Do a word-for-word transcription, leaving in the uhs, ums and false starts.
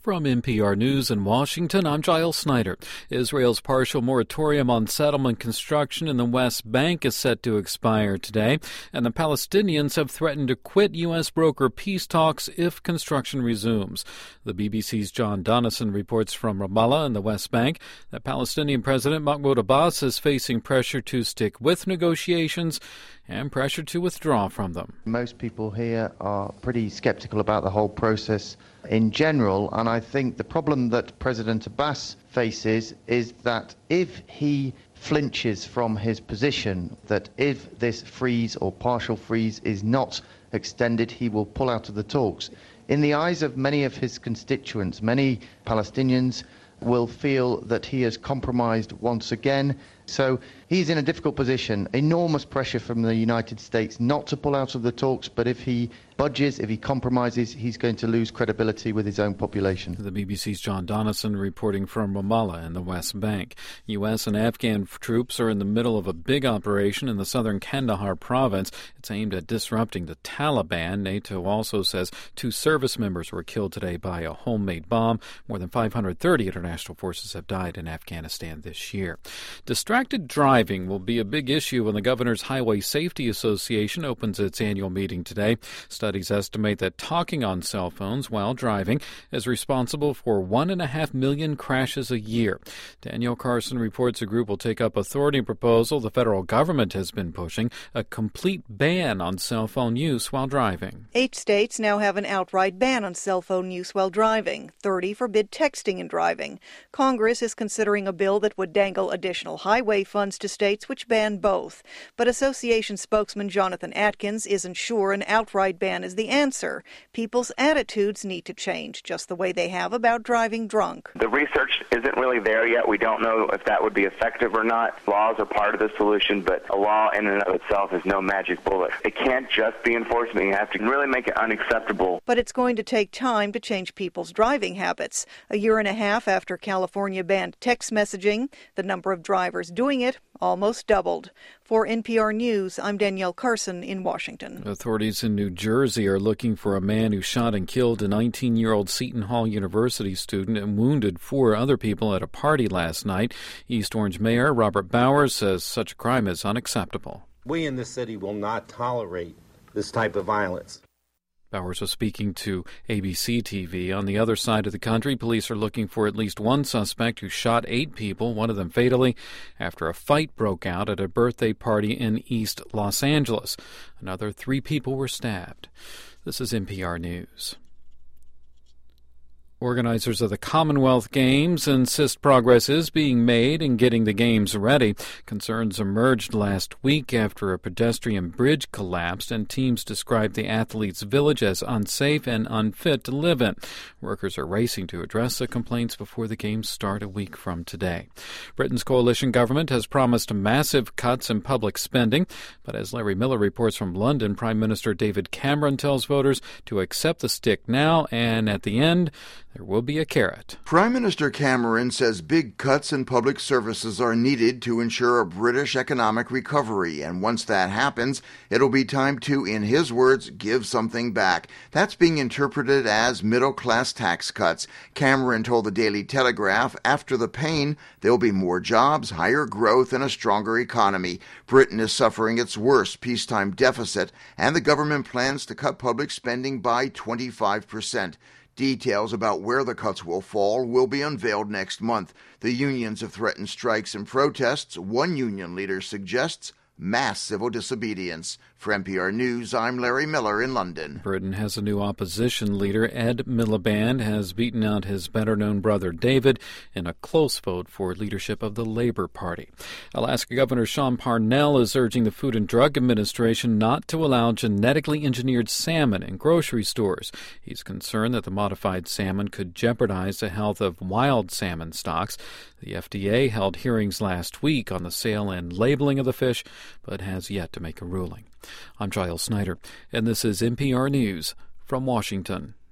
From N P R News in Washington, I'm Giles Snyder. Israel's partial moratorium on settlement construction in the West Bank is set to expire today, and the Palestinians have threatened to quit U S broker peace talks if construction resumes. The B B C's John Donison reports from Ramallah in the West Bank that Palestinian President Mahmoud Abbas is facing pressure to stick with negotiations and pressure to withdraw from them. Most people here are pretty skeptical about the whole process in general, and I think the problem that President Abbas faces is that if he flinches from his position, that if this freeze or partial freeze is not extended, he will pull out of the talks. In the eyes of many of his constituents, many Palestinians will feel that he has compromised once again. So he's in a difficult position. Enormous pressure from the United States not to pull out of the talks, but if he budges, if he compromises, he's going to lose credibility with his own population. The B B C's John Donison reporting from Ramallah in the West Bank. U S and Afghan troops are in the middle of a big operation in the southern Kandahar province. It's aimed at disrupting the Taliban. NATO also says two service members were killed today by a homemade bomb. More than five hundred thirty international forces have died in Afghanistan this year. Distracted driving will be a big issue when the Governor's Highway Safety Association opens its annual meeting today. Studies estimate that talking on cell phones while driving is responsible for one and a half million crashes a year. Danielle Carson reports a group will take up authority proposal the federal government has been pushing, a complete ban on cell phone use while driving. Eight states now have an outright ban on cell phone use while driving. Thirty forbid texting and driving. Congress is considering a bill that would dangle additional highway funds to states which ban both. But association spokesman Jonathan Atkins isn't sure an outright ban is the answer. People's attitudes need to change, just the way they have about driving drunk. The research isn't really there yet. We don't know if that would be effective or not. Laws are part of the solution, but a law in and of itself is no magic bullet. It can't just be enforcement. You have to really make it unacceptable. But it's going to take time to change people's driving habits. A year and a half after California banned text messaging, the number of drivers doing it almost doubled. For N P R News, I'm Danielle Carson in Washington. Authorities in New Jersey are looking for a man who shot and killed a nineteen-year-old Seton Hall University student and wounded four other people at a party last night. East Orange Mayor Robert Bowers says such a crime is unacceptable. We in this city will not tolerate this type of violence. Bowers was speaking to A B C T V. On the other side of the country, police are looking for at least one suspect who shot eight people, one of them fatally, after a fight broke out at a birthday party in East Los Angeles. Another three people were stabbed. This is N P R News. Organizers of the Commonwealth Games insist progress is being made in getting the Games ready. Concerns emerged last week after a pedestrian bridge collapsed and teams described the athletes' village as unsafe and unfit to live in. Workers are racing to address the complaints before the Games start a week from today. Britain's coalition government has promised massive cuts in public spending, but as Larry Miller reports from London, Prime Minister David Cameron tells voters to accept the stick now, and at the end, there will be a carrot. Prime Minister Cameron says big cuts in public services are needed to ensure a British economic recovery, and once that happens, it'll be time to, in his words, give something back. That's being interpreted as middle-class tax cuts. Cameron told the Daily Telegraph, after the pain, there'll be more jobs, higher growth, and a stronger economy. Britain is suffering its worst peacetime deficit, and the government plans to cut public spending by twenty-five percent. Details about where the cuts will fall will be unveiled next month. The unions have threatened strikes and protests. One union leader suggests mass civil disobedience. For N P R News, I'm Larry Miller in London. Britain has a new opposition leader. Ed Miliband has beaten out his better-known brother David in a close vote for leadership of the Labour Party. Alaska Governor Sean Parnell is urging the Food and Drug Administration not to allow genetically engineered salmon in grocery stores. He's concerned that the modified salmon could jeopardize the health of wild salmon stocks. The F D A held hearings last week on the sale and labeling of the fish, but has yet to make a ruling. I'm Giles Snyder, and this is N P R News from Washington.